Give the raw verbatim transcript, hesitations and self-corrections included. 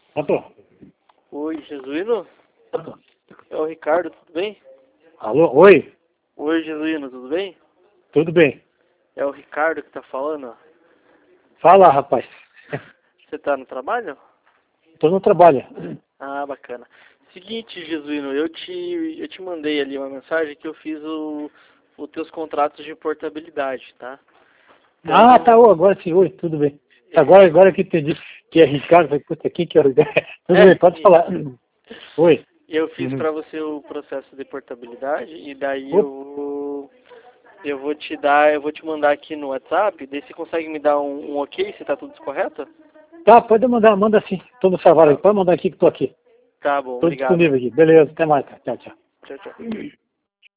Pronto. Oi, Jesuíno? Pronto. É o Ricardo, tudo bem? Alô? Oi? Oi, Jesuíno, tudo bem? Tudo bem? É o Ricardo que tá falando? Fala, rapaz. Você tá no trabalho? Tô no trabalho. Ah, bacana. Seguinte, Jesuíno, eu te, eu te mandei ali uma mensagem que eu fiz o, os teus contratos de portabilidade, tá? Então, Ah, tá, ô, agora sim, oi, tudo bem. Agora, agora que entendi que é Ricardo, falei, puta, quem que é o Ricardo? Tudo é, bem, pode falar. Oi. eu fiz Uhum. pra você o processo de portabilidade e daí Opa, eu, eu vou te dar, eu vou te mandar aqui no WhatsApp, daí você consegue me dar um, um ok se tá tudo correto? tá, pode mandar, manda sim. Tô no trabalho Tá, aqui, pode mandar aqui que tô aqui. tá bom, Tô obrigado. disponível aqui. Beleza, até mais, cara. Tchau, tchau. Tchau, tchau.